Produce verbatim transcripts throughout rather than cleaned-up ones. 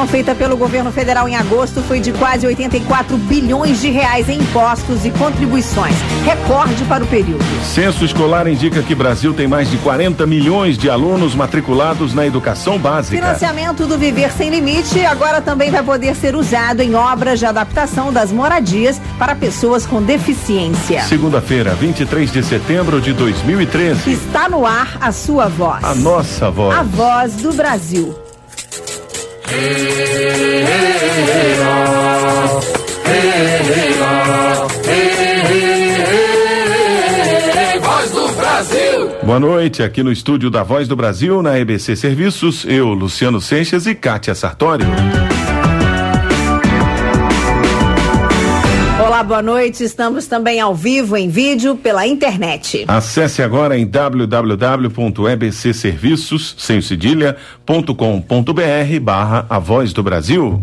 arrecadação feita pelo governo federal em agosto foi de quase oitenta e quatro bilhões de reais em impostos e contribuições, recorde para o período. Censo escolar indica que Brasil tem mais de quarenta milhões de alunos matriculados na educação básica. Financiamento do Viver Sem Limite agora também vai poder ser usado em obras de adaptação das moradias para pessoas com deficiência. Segunda-feira, vinte e três de setembro de dois mil e treze. Está no ar a sua voz. A nossa voz. A voz do Brasil. Voz do Brasil. Boa noite, aqui no estúdio da Voz do Brasil, na E B C Serviços, eu, Luciano Seixas e Kátia Sartório. Olá, boa noite. Estamos também ao vivo em vídeo pela internet. Acesse agora em w w w ponto e b c serviços sem cedilha ponto com ponto b r barra a Voz do Brasil.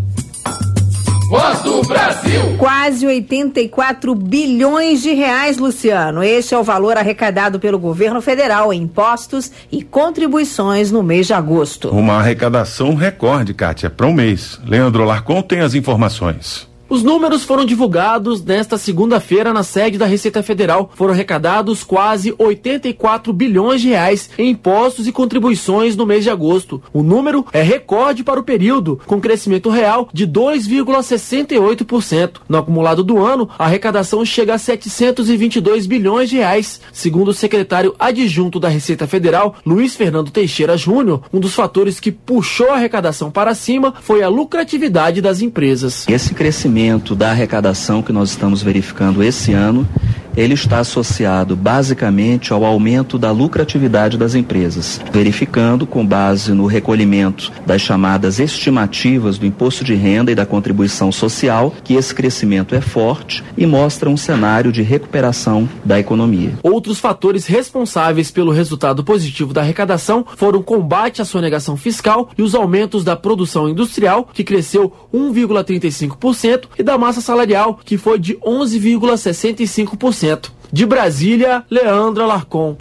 Voz do Brasil. Quase oitenta e quatro bilhões de reais, Luciano. Este é o valor arrecadado pelo governo federal em impostos e contribuições no mês de agosto. Uma arrecadação recorde, Kátia, para um mês. Leandro Larcon tem as informações. Os números foram divulgados nesta segunda-feira na sede da Receita Federal. Foram arrecadados quase oitenta e quatro bilhões de reais em impostos e contribuições no mês de agosto. O número é recorde para o período, com crescimento real de dois vírgula sessenta e oito por cento. No acumulado do ano, a arrecadação chega a setecentos e vinte e dois bilhões de reais. Segundo o secretário adjunto da Receita Federal, Luiz Fernando Teixeira Júnior, um dos fatores que puxou a arrecadação para cima foi a lucratividade das empresas. Esse crescimento da arrecadação que nós estamos verificando esse ano, ele está associado basicamente ao aumento da lucratividade das empresas, verificando com base no recolhimento das chamadas estimativas do imposto de renda e da contribuição social, que esse crescimento é forte e mostra um cenário de recuperação da economia. Outros fatores responsáveis pelo resultado positivo da arrecadação foram o combate à sonegação fiscal e os aumentos da produção industrial, que cresceu um vírgula trinta e cinco por cento, e da massa salarial, que foi de onze vírgula sessenta e cinco por cento. De Brasília, Leandro Alarcon.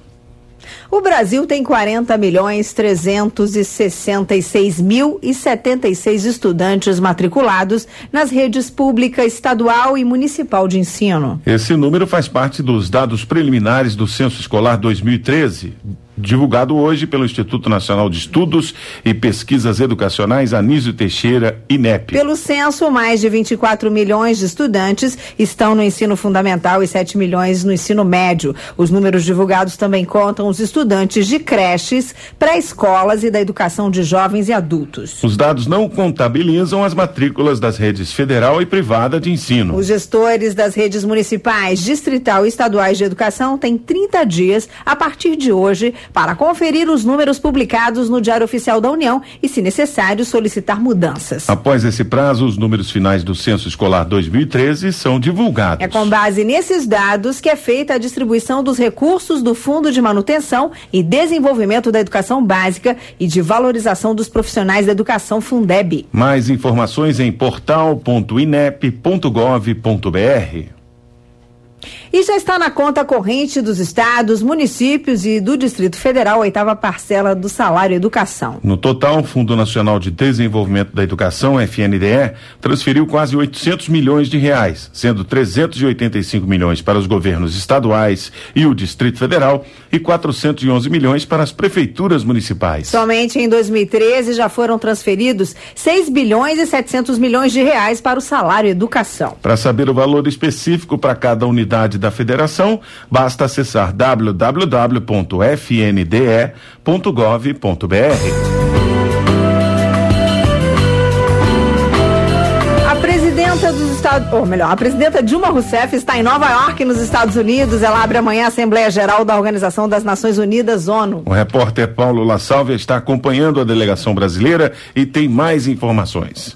O Brasil tem quarenta milhões trezentos e sessenta e seis mil e setenta e seis estudantes matriculados nas redes pública, estadual e municipal de ensino. Esse número faz parte dos dados preliminares do Censo Escolar dois mil e treze. Divulgado hoje pelo Instituto Nacional de Estudos e Pesquisas Educacionais Anísio Teixeira, INEP. Pelo censo, mais de vinte e quatro milhões de estudantes estão no ensino fundamental e sete milhões no ensino médio. Os números divulgados também contam os estudantes de creches, pré-escolas e da educação de jovens e adultos. Os dados não contabilizam as matrículas das redes federal e privada de ensino. Os gestores das redes municipais, distrital e estaduais de educação têm trinta dias a partir de hoje para conferir os números publicados no Diário Oficial da União e, se necessário, solicitar mudanças. Após esse prazo, os números finais do Censo Escolar dois mil e treze são divulgados. É com base nesses dados que é feita a distribuição dos recursos do Fundo de Manutenção e Desenvolvimento da Educação Básica e de Valorização dos Profissionais da Educação, Fundeb. Mais informações em portal ponto inep ponto gov ponto br. E já está na conta corrente dos estados, municípios e do Distrito Federal a oitava parcela do salário educação. No total, o Fundo Nacional de Desenvolvimento da Educação, F N D E, transferiu quase oitocentos milhões de reais, sendo trezentos e oitenta e cinco milhões para os governos estaduais e o Distrito Federal e quatrocentos e onze milhões para as prefeituras municipais. Somente em dois mil e treze já foram transferidos seis bilhões e setecentos milhões de reais para o salário educação. Para saber o valor específico para cada unidade da federação, basta acessar w w w ponto f n d e ponto gov ponto br. A presidenta dos Estados, ou melhor, a presidenta Dilma Rousseff está em Nova York, nos Estados Unidos. Ela abre amanhã a Assembleia Geral da Organização das Nações Unidas, ONU. O repórter Paulo La Sálvia está acompanhando a delegação brasileira e tem mais informações.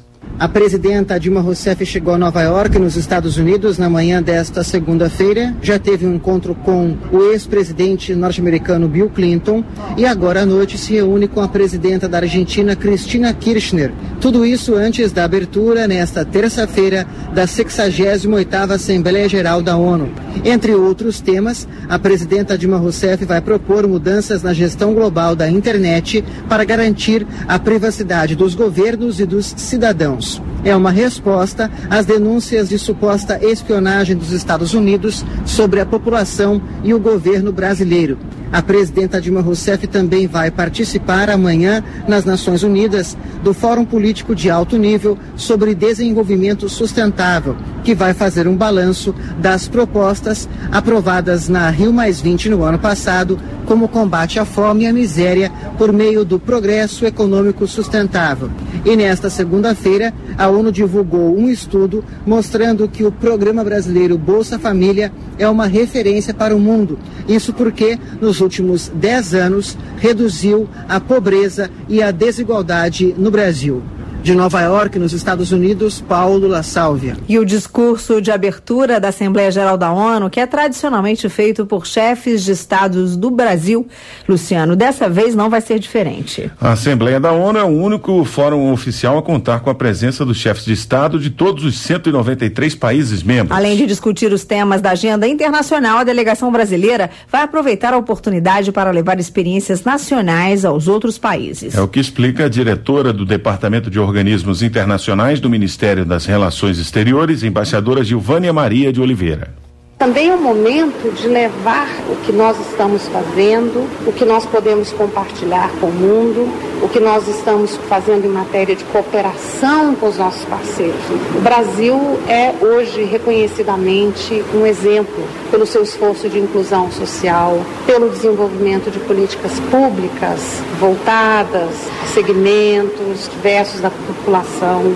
A presidenta Dilma Rousseff chegou a Nova York, nos Estados Unidos, na manhã desta segunda-feira. Já teve um encontro com o ex-presidente norte-americano Bill Clinton e agora à noite se reúne com a presidenta da Argentina, Cristina Kirchner. Tudo isso antes da abertura, nesta terça-feira, da sexagésima oitava Assembleia Geral da ONU. Entre outros temas, a presidenta Dilma Rousseff vai propor mudanças na gestão global da internet para garantir a privacidade dos governos e dos cidadãos. É uma resposta às denúncias de suposta espionagem dos Estados Unidos sobre a população e o governo brasileiro. A presidenta Dilma Rousseff também vai participar amanhã nas Nações Unidas do Fórum Político de Alto Nível sobre Desenvolvimento Sustentável, que vai fazer um balanço das propostas aprovadas na Rio mais vinte no ano passado, como combate à fome e à miséria por meio do progresso econômico sustentável. E nesta segunda-feira, a ONU divulgou um estudo mostrando que o programa brasileiro Bolsa Família é uma referência para o mundo. Isso porque, nos últimos dez anos, reduziu a pobreza e a desigualdade no Brasil. De Nova York, nos Estados Unidos, Paulo La Sálvia. E o discurso de abertura da Assembleia Geral da ONU, que é tradicionalmente feito por chefes de estados do Brasil, Luciano, dessa vez não vai ser diferente. A Assembleia da ONU é o único fórum oficial a contar com a presença dos chefes de estado de todos os cento e noventa e três países membros. Além de discutir os temas da agenda internacional, a delegação brasileira vai aproveitar a oportunidade para levar experiências nacionais aos outros países. É o que explica a diretora do Departamento de Organismos Internacionais do Ministério das Relações Exteriores, embaixadora Gilvânia Maria de Oliveira. Também é o momento de levar o que nós estamos fazendo, o que nós podemos compartilhar com o mundo, o que nós estamos fazendo em matéria de cooperação com os nossos parceiros. O Brasil é hoje reconhecidamente um exemplo pelo seu esforço de inclusão social, pelo desenvolvimento de políticas públicas voltadas a segmentos diversos da população.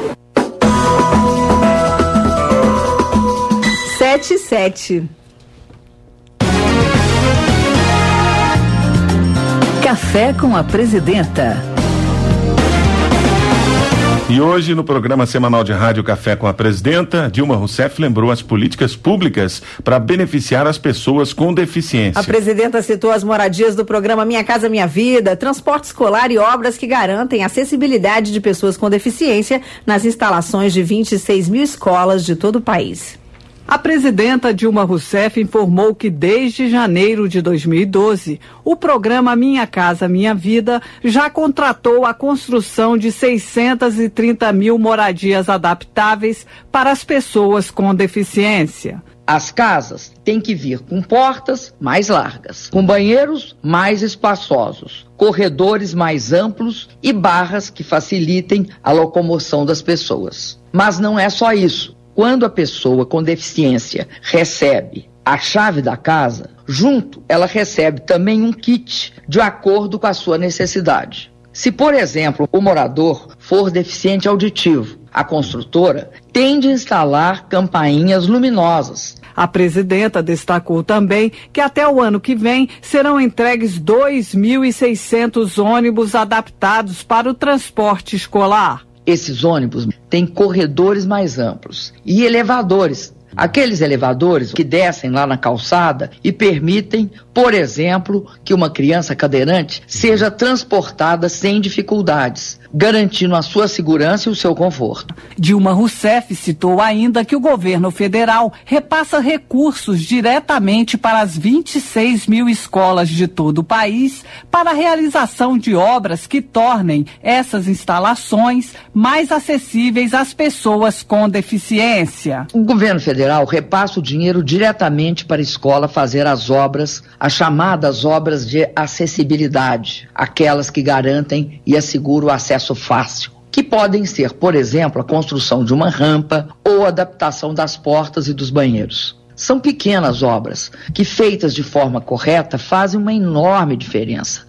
sete sete. Café com a Presidenta. E hoje, no programa semanal de rádio Café com a Presidenta, Dilma Rousseff lembrou as políticas públicas para beneficiar as pessoas com deficiência. A presidenta citou as moradias do programa Minha Casa Minha Vida, transporte escolar e obras que garantem a acessibilidade de pessoas com deficiência nas instalações de vinte e seis mil escolas de todo o país. A presidenta Dilma Rousseff informou que desde janeiro de dois mil e doze, o programa Minha Casa Minha Vida já contratou a construção de seiscentas e trinta mil moradias adaptáveis para as pessoas com deficiência. As casas têm que vir com portas mais largas, com banheiros mais espaçosos, corredores mais amplos e barras que facilitem a locomoção das pessoas. Mas não é só isso. Quando a pessoa com deficiência recebe a chave da casa, junto ela recebe também um kit de acordo com a sua necessidade. Se, por exemplo, o morador for deficiente auditivo, a construtora tem de instalar campainhas luminosas. A presidenta destacou também que até o ano que vem serão entregues dois mil e seiscentos ônibus adaptados para o transporte escolar. Esses ônibus têm corredores mais amplos e elevadores. Aqueles elevadores que descem lá na calçada e permitem, por exemplo, que uma criança cadeirante seja transportada sem dificuldades, garantindo a sua segurança e o seu conforto. Dilma Rousseff citou ainda que o governo federal repassa recursos diretamente para as vinte e seis mil escolas de todo o país para a realização de obras que tornem essas instalações mais acessíveis às pessoas com deficiência. O governo federal repassa o dinheiro diretamente para a escola fazer as obras, as chamadas obras de acessibilidade, aquelas que garantem e asseguram o acesso fácil, que podem ser, por exemplo, a construção de uma rampa ou a adaptação das portas e dos banheiros. São pequenas obras que, feitas de forma correta, fazem uma enorme diferença.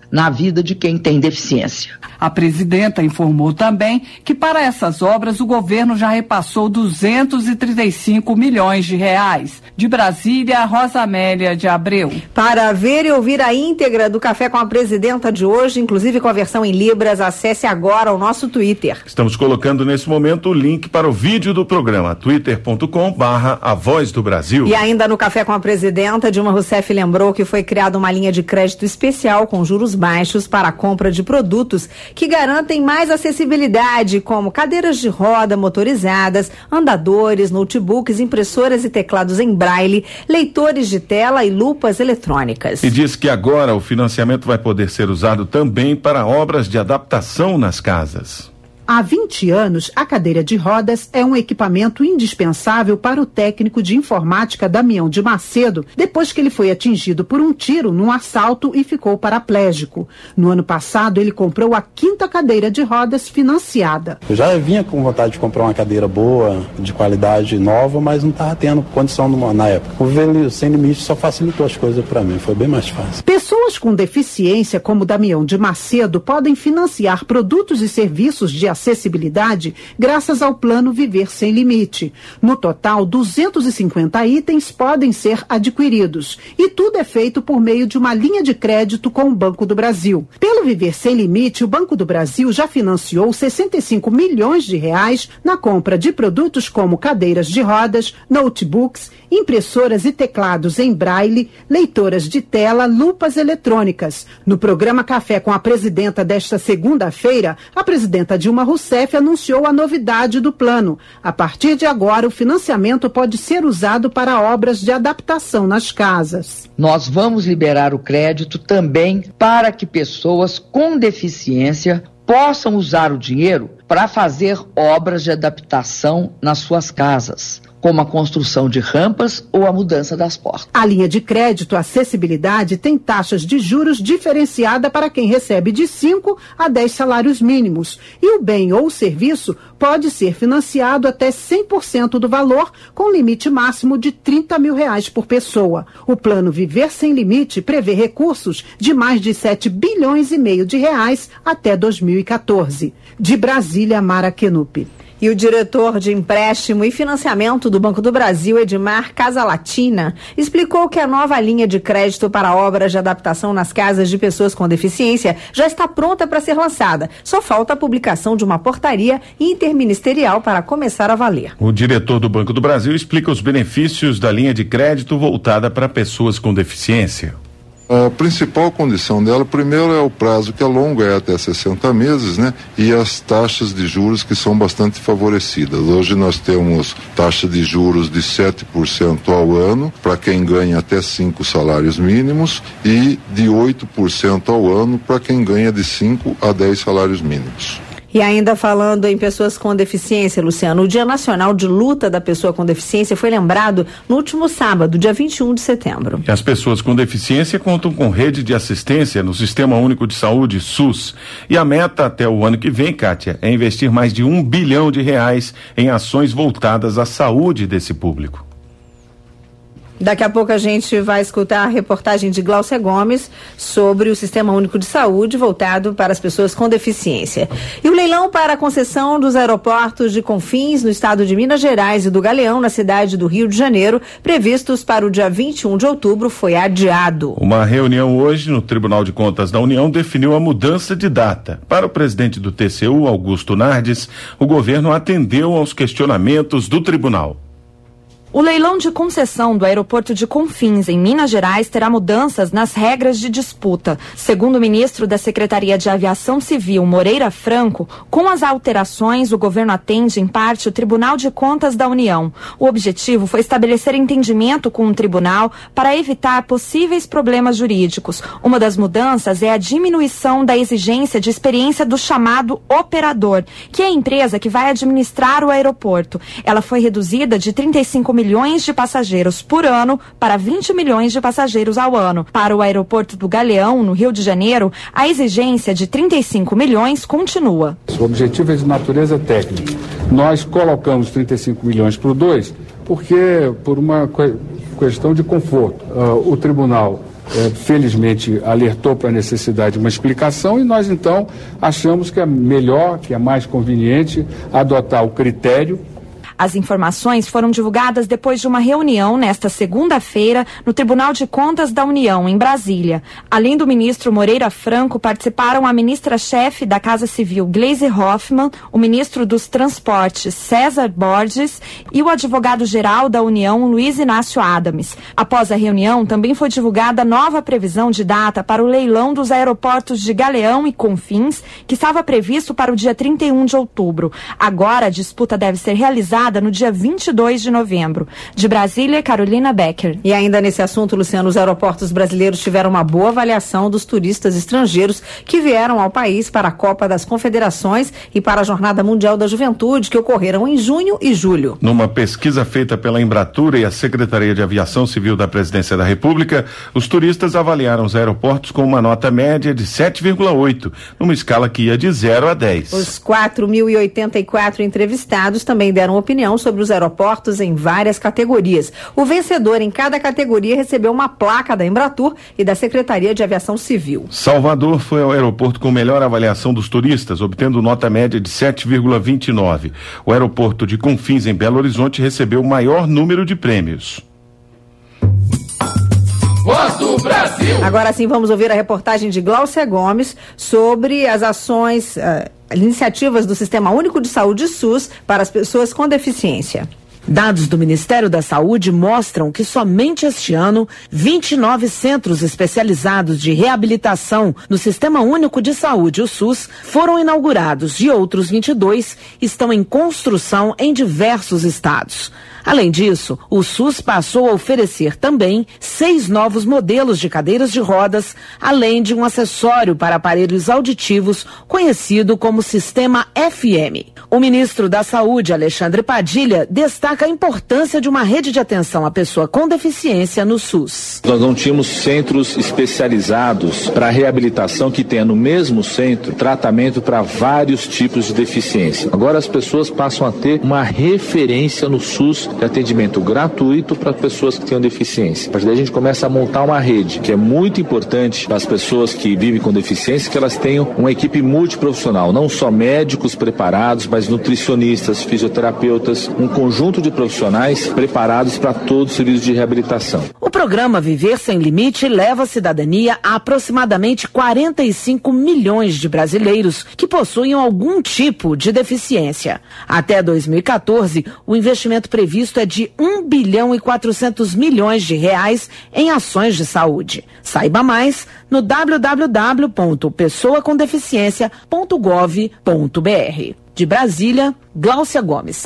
na vida de quem tem deficiência. A presidenta informou também que para essas obras o governo já repassou duzentos e trinta e cinco milhões de reais. De Brasília, Rosa Amélia de Abreu. Para ver e ouvir a íntegra do Café com a Presidenta de hoje, inclusive com a versão em Libras, acesse agora o nosso Twitter. Estamos colocando nesse momento o link para o vídeo do programa, twitter ponto com barra a voz do Brasil. E ainda no Café com a Presidenta, Dilma Rousseff lembrou que foi criada uma linha de crédito especial com juros baixos para a compra de produtos que garantem mais acessibilidade, como cadeiras de roda motorizadas, andadores, notebooks, impressoras e teclados em braille, leitores de tela e lupas eletrônicas. E diz que agora o financiamento vai poder ser usado também para obras de adaptação nas casas. Há vinte anos, a cadeira de rodas é um equipamento indispensável para o técnico de informática Damião de Macedo, depois que ele foi atingido por um tiro num assalto e ficou paraplégico. No ano passado, ele comprou a quinta cadeira de rodas financiada. Eu já vinha com vontade de comprar uma cadeira boa, de qualidade nova, mas não estava tendo condição na época. O Velo Sem Limite só facilitou as coisas para mim, foi bem mais fácil. Pessoas com deficiência, como Damião de Macedo, podem financiar produtos e serviços de acessibilidade graças ao plano Viver Sem Limite. No total, duzentos e cinquenta itens podem ser adquiridos e tudo é feito por meio de uma linha de crédito com o Banco do Brasil. Pelo Viver Sem Limite, o Banco do Brasil já financiou sessenta e cinco milhões de reais na compra de produtos como cadeiras de rodas, notebooks, impressoras e teclados em braille, leitoras de tela, lupas eletrônicas. No programa Café com a Presidenta desta segunda-feira, a presidenta Dilma Rousseff anunciou a novidade do plano. A partir de agora, o financiamento pode ser usado para obras de adaptação nas casas. Nós vamos liberar o crédito também para que pessoas com deficiência possam usar o dinheiro para fazer obras de adaptação nas suas casas, como a construção de rampas ou a mudança das portas. A linha de crédito Acessibilidade tem taxas de juros diferenciada para quem recebe de cinco a dez salários mínimos. E o bem ou o serviço pode ser financiado até cem por cento do valor, com limite máximo de trinta mil reais por pessoa. O plano Viver Sem Limite prevê recursos de mais de sete bilhões e meio de reais até dois mil e quatorze. De Brasília, Mara Kenupi. E o diretor de empréstimo e financiamento do Banco do Brasil, Edmar Casalatina, explicou que a nova linha de crédito para obras de adaptação nas casas de pessoas com deficiência já está pronta para ser lançada. Só falta a publicação de uma portaria interministerial para começar a valer. O diretor do Banco do Brasil explica os benefícios da linha de crédito voltada para pessoas com deficiência. A principal condição dela, primeiro, é o prazo, que é longo, é até sessenta meses, né? E as taxas de juros, que são bastante favorecidas. Hoje nós temos taxa de juros de sete por cento ao ano, para quem ganha até cinco salários mínimos, e de oito por cento ao ano para quem ganha de cinco a dez salários mínimos. E ainda falando em pessoas com deficiência, Luciano, o Dia Nacional de Luta da Pessoa com Deficiência foi lembrado no último sábado, dia vinte e um de setembro. As pessoas com deficiência contam com rede de assistência no Sistema Único de Saúde, SUS. E a meta até o ano que vem, Kátia, é investir mais de um bilhão de reais em ações voltadas à saúde desse público. Daqui a pouco a gente vai escutar a reportagem de Glaucia Gomes sobre o Sistema Único de Saúde voltado para as pessoas com deficiência. E o leilão para a concessão dos aeroportos de Confins, no estado de Minas Gerais, e do Galeão, na cidade do Rio de Janeiro, previstos para o dia vinte e um de outubro, foi adiado. Uma reunião hoje no Tribunal de Contas da União definiu a mudança de data. Para o presidente do T C U, Augusto Nardes, o governo atendeu aos questionamentos do tribunal. O leilão de concessão do aeroporto de Confins, em Minas Gerais, terá mudanças nas regras de disputa. Segundo o ministro da Secretaria de Aviação Civil, Moreira Franco, com as alterações, o governo atende, em parte, o Tribunal de Contas da União. O objetivo foi estabelecer entendimento com o tribunal para evitar possíveis problemas jurídicos. Uma das mudanças é a diminuição da exigência de experiência do chamado operador, que é a empresa que vai administrar o aeroporto. Ela foi reduzida de trinta e cinco milhões de passageiros por ano para vinte milhões de passageiros ao ano. Para o aeroporto do Galeão, no Rio de Janeiro, a exigência de trinta e cinco milhões continua. O objetivo é de natureza técnica. Nós colocamos trinta e cinco milhões por dois, porque por uma questão de conforto. Uh, o tribunal é, felizmente alertou para a necessidade de uma explicação e nós então achamos que é melhor, que é mais conveniente adotar o critério. As informações foram divulgadas depois de uma reunião nesta segunda-feira no Tribunal de Contas da União, em Brasília. Além do ministro Moreira Franco, participaram a ministra-chefe da Casa Civil, Gleisi Hoffmann, o ministro dos Transportes, César Borges, e o advogado-geral da União, Luiz Inácio Adams. Após a reunião, também foi divulgada nova previsão de data para o leilão dos aeroportos de Galeão e Confins, que estava previsto para o dia trinta e um de outubro. Agora, a disputa deve ser realizada no dia vinte e dois de novembro. De Brasília, Carolina Becker. E ainda nesse assunto, Luciano, os aeroportos brasileiros tiveram uma boa avaliação dos turistas estrangeiros que vieram ao país para a Copa das Confederações e para a Jornada Mundial da Juventude, que ocorreram em junho e julho. Numa pesquisa feita pela Embratur e a Secretaria de Aviação Civil da Presidência da República, os turistas avaliaram os aeroportos com uma nota média de sete vírgula oito, numa escala que ia de zero a dez. Os quatro mil e oitenta e quatro entrevistados também deram opinião sobre os aeroportos em várias categorias. O vencedor em cada categoria recebeu uma placa da Embratur e da Secretaria de Aviação Civil. Salvador foi o aeroporto com melhor avaliação dos turistas, obtendo nota média de sete vírgula vinte e nove. O aeroporto de Confins, em Belo Horizonte, recebeu o maior número de prêmios. Voz do Brasil. Agora sim, vamos ouvir a reportagem de Gláucia Gomes sobre as ações, uh, iniciativas do Sistema Único de Saúde SUS para as pessoas com deficiência. Dados do Ministério da Saúde mostram que somente este ano, vinte e nove centros especializados de reabilitação no Sistema Único de Saúde, o SUS, foram inaugurados e outros vinte e dois estão em construção em diversos estados. Além disso, o SUS passou a oferecer também seis novos modelos de cadeiras de rodas, além de um acessório para aparelhos auditivos conhecido como Sistema F M. O ministro da Saúde, Alexandre Padilha, destaca a importância de uma rede de atenção à pessoa com deficiência no SUS. Nós não tínhamos centros especializados para reabilitação que tenha no mesmo centro tratamento para vários tipos de deficiência. Agora as pessoas passam a ter uma referência no SUS de atendimento gratuito para pessoas que tenham deficiência. A partir daí a gente começa a montar uma rede que é muito importante para as pessoas que vivem com deficiência, que elas tenham uma equipe multiprofissional, não só médicos preparados, mas nutricionistas, fisioterapeutas, um conjunto de profissionais preparados para todo o serviço de reabilitação. O programa Viver Sem Limite leva a cidadania a aproximadamente quarenta e cinco milhões de brasileiros que possuem algum tipo de deficiência. Até dois mil e quatorze, o investimento previsto é de um bilhão e quatrocentos milhões de reais em ações de saúde. Saiba mais no w w w ponto pessoa com deficiência ponto gov ponto b r. De Brasília, Gláucia Gomes.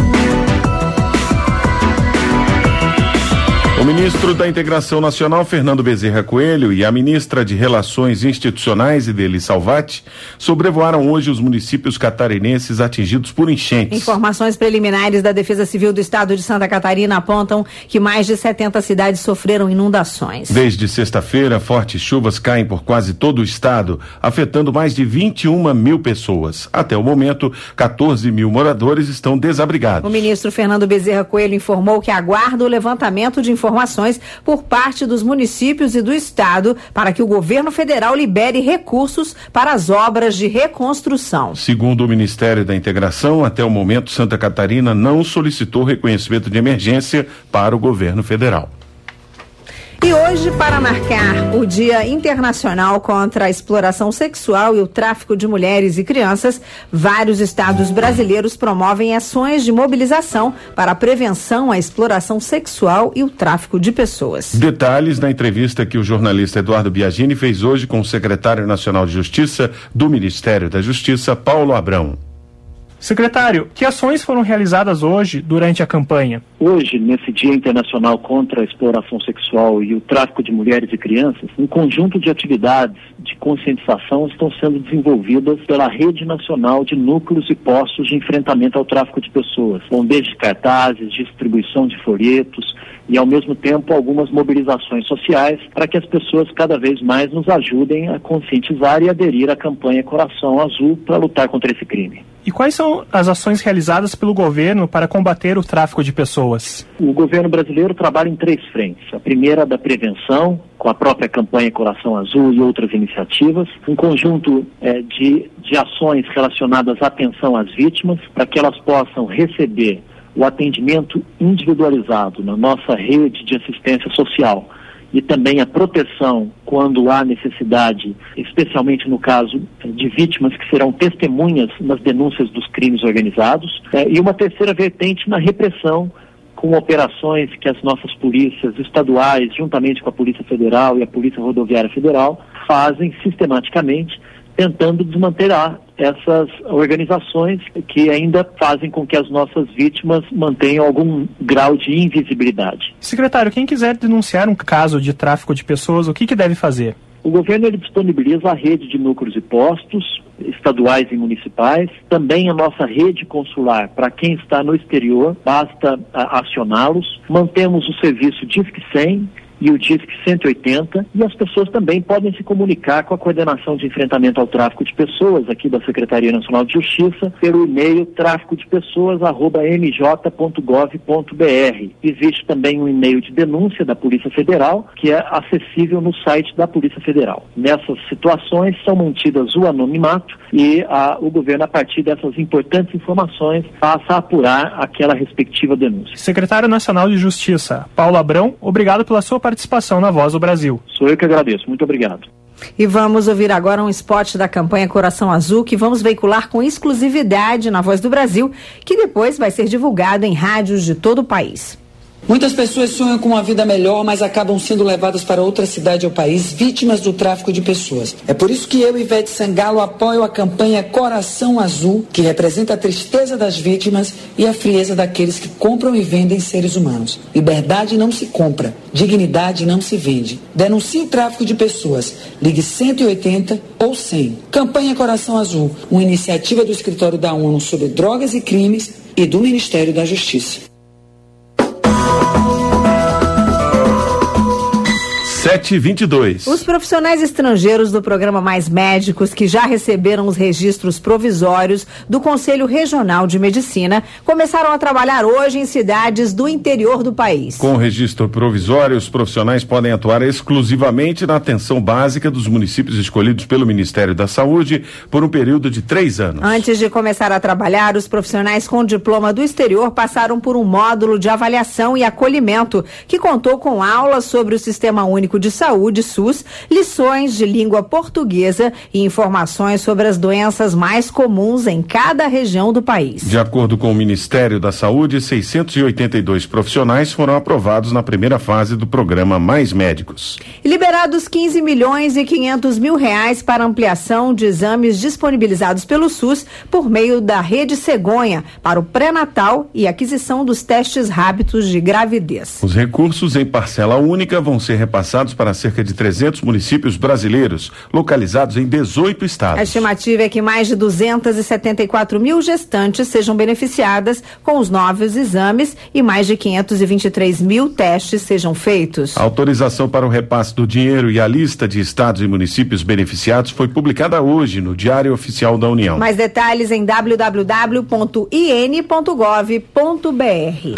O ministro da Integração Nacional, Fernando Bezerra Coelho, e a ministra de Relações Institucionais, Ideli Salvati, sobrevoaram hoje os municípios catarinenses atingidos por enchentes. Informações preliminares da Defesa Civil do Estado de Santa Catarina apontam que mais de setenta cidades sofreram inundações. Desde sexta-feira, fortes chuvas caem por quase todo o estado, afetando mais de vinte e uma mil pessoas. Até o momento, quatorze mil moradores estão desabrigados. O ministro Fernando Bezerra Coelho informou que aguarda o levantamento de informações informações por parte dos municípios e do estado para que o governo federal libere recursos para as obras de reconstrução. Segundo o Ministério da Integração, até o momento Santa Catarina não solicitou reconhecimento de emergência para o governo federal. E hoje, para marcar o Dia Internacional contra a Exploração Sexual e o Tráfico de Mulheres e Crianças, vários estados brasileiros promovem ações de mobilização para a prevenção à exploração sexual e o tráfico de pessoas. Detalhes na entrevista que o jornalista Eduardo Biagini fez hoje com o secretário nacional de Justiça do Ministério da Justiça, Paulo Abrão. Secretário, que ações foram realizadas hoje durante a campanha? Hoje, nesse Dia Internacional contra a Exploração Sexual e o Tráfico de Mulheres e Crianças, um conjunto de atividades de conscientização estão sendo desenvolvidas pela Rede Nacional de Núcleos e Postos de Enfrentamento ao Tráfico de Pessoas, com desde cartazes, distribuição de folhetos e, ao mesmo tempo, algumas mobilizações sociais para que as pessoas cada vez mais nos ajudem a conscientizar e aderir à campanha Coração Azul para lutar contra esse crime. E quais são as ações realizadas pelo governo para combater o tráfico de pessoas? O governo brasileiro trabalha em três frentes. A primeira da prevenção, com a própria campanha Coração Azul e outras iniciativas, um conjunto é, de, de ações relacionadas à atenção às vítimas, para que elas possam receber o atendimento individualizado na nossa rede de assistência social e também a proteção quando há necessidade, especialmente no caso de vítimas que serão testemunhas nas denúncias dos crimes organizados, é, e uma terceira vertente na repressão, com operações que as nossas polícias estaduais, juntamente com a Polícia Federal e a Polícia Rodoviária Federal, fazem sistematicamente, tentando desmantelar essas organizações que ainda fazem com que as nossas vítimas mantenham algum grau de invisibilidade. Secretário, quem quiser denunciar um caso de tráfico de pessoas, o que, que deve fazer? O governo ele disponibiliza a rede de núcleos e postos, estaduais e municipais, também a nossa rede consular para quem está no exterior, basta a, acioná-los. Mantemos o serviço Disque cem e o Disque cento e oitenta, e as pessoas também podem se comunicar com a Coordenação de Enfrentamento ao Tráfico de Pessoas, aqui da Secretaria Nacional de Justiça, pelo e-mail tráfico de pessoas arroba m j ponto gov ponto b r. Existe também um e-mail de denúncia da Polícia Federal, que é acessível no site da Polícia Federal. Nessas situações são mantidas o anonimato e a, o governo, a partir dessas importantes informações, passa a apurar aquela respectiva denúncia. Secretário Nacional de Justiça, Paulo Abrão, obrigado pela sua participação na Voz do Brasil. Sou eu que agradeço. Muito obrigado. E vamos ouvir agora um spot da campanha Coração Azul que vamos veicular com exclusividade na Voz do Brasil, que depois vai ser divulgado em rádios de todo o país. Muitas pessoas sonham com uma vida melhor, mas acabam sendo levadas para outra cidade ou país, vítimas do tráfico de pessoas. É por isso que eu, Ivete Sangalo, apoio a campanha Coração Azul, que representa a tristeza das vítimas e a frieza daqueles que compram e vendem seres humanos. Liberdade não se compra, dignidade não se vende. Denuncie o tráfico de pessoas. Ligue cento e oitenta ou cem. Campanha Coração Azul, uma iniciativa do Escritório da ONU sobre Drogas e Crimes e do Ministério da Justiça. sete e vinte e dois. Os profissionais estrangeiros do programa Mais Médicos, que já receberam os registros provisórios do Conselho Regional de Medicina, começaram a trabalhar hoje em cidades do interior do país. Com o registro provisório, os profissionais podem atuar exclusivamente na atenção básica dos municípios escolhidos pelo Ministério da Saúde por um período de três anos. Antes de começar a trabalhar, os profissionais com diploma do exterior passaram por um módulo de avaliação e acolhimento, que contou com aulas sobre o Sistema Único de Saúde, SUS, lições de língua portuguesa e informações sobre as doenças mais comuns em cada região do país. De acordo com o Ministério da Saúde, seiscentos e oitenta e dois profissionais foram aprovados na primeira fase do programa Mais Médicos. Liberados quinze milhões e quinhentos mil reais para ampliação de exames disponibilizados pelo SUS por meio da Rede Cegonha para o pré-natal e aquisição dos testes rápidos de gravidez. Os recursos em parcela única vão ser repassados para cerca de trezentos municípios brasileiros, localizados em dezoito estados. A estimativa é que mais de duzentos e setenta e quatro mil gestantes sejam beneficiadas com os novos exames e mais de quinhentos e vinte e três mil testes sejam feitos. A autorização para o repasse do dinheiro e a lista de estados e municípios beneficiados foi publicada hoje no Diário Oficial da União. Mais detalhes em w w w ponto i n ponto gov ponto b r.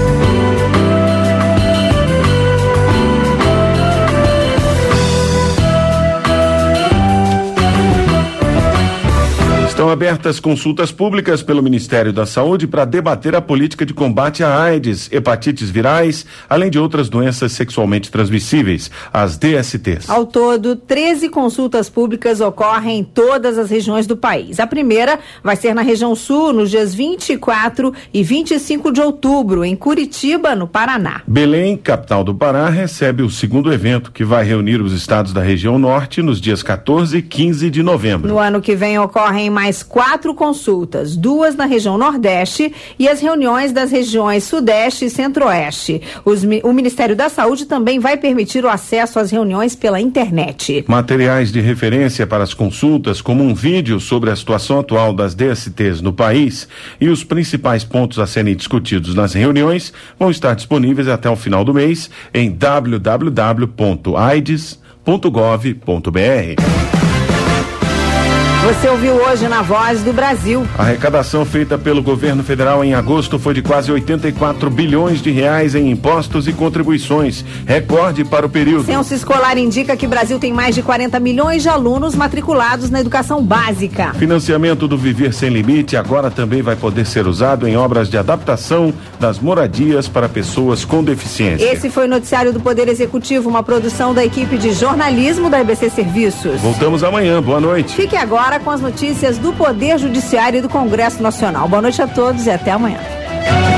Estão abertas consultas públicas pelo Ministério da Saúde para debater a política de combate à AIDS, hepatites virais, além de outras doenças sexualmente transmissíveis, as D S Ts. Ao todo, treze consultas públicas ocorrem em todas as regiões do país. A primeira vai ser na região sul, nos dias vinte e quatro e vinte e cinco de outubro, em Curitiba, no Paraná. Belém, capital do Pará, recebe o segundo evento, que vai reunir os estados da região norte nos dias quatorze e quinze de novembro. No ano que vem ocorrem mais mais quatro consultas, duas na região Nordeste e as reuniões das regiões Sudeste e Centro-Oeste. Os, o Ministério da Saúde também vai permitir o acesso às reuniões pela internet. Materiais de referência para as consultas, como um vídeo sobre a situação atual das D S Ts no país e os principais pontos a serem discutidos nas reuniões, vão estar disponíveis até o final do mês em w w w ponto aids ponto gov ponto b r. Você ouviu hoje na Voz do Brasil. A arrecadação feita pelo governo federal em agosto foi de quase oitenta e quatro bilhões de reais em impostos e contribuições, recorde para o período. Censo Escolar indica que o Brasil tem mais de quarenta milhões de alunos matriculados na educação básica. Financiamento do Viver Sem Limite agora também vai poder ser usado em obras de adaptação das moradias para pessoas com deficiência. Esse foi o noticiário do Poder Executivo, uma produção da equipe de jornalismo da E B C Serviços. Voltamos amanhã, boa noite. Fique agora com as notícias do Poder Judiciário e do Congresso Nacional. Boa noite a todos e até amanhã.